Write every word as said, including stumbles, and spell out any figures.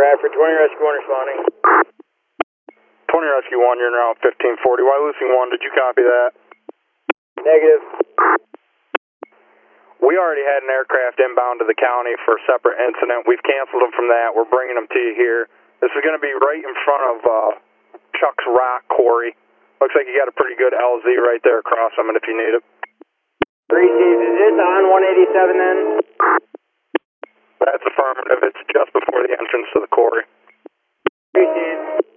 Bradford, twenty Rescue one responding. twenty Rescue one, you're now fifteen forty. Wyalusing one, did you copy that? Negative. We already had an aircraft inbound to the county for a separate incident. We've canceled them from that. We're bringing them to you here. This is going to be right in front of uh, Chuck's Rock Quarry. Looks like you got a pretty good L Z right there across them, and if you need it. Received. Is this on one eighty-seven then? That's affirmative. It's just before the entrance to the quarry. Received.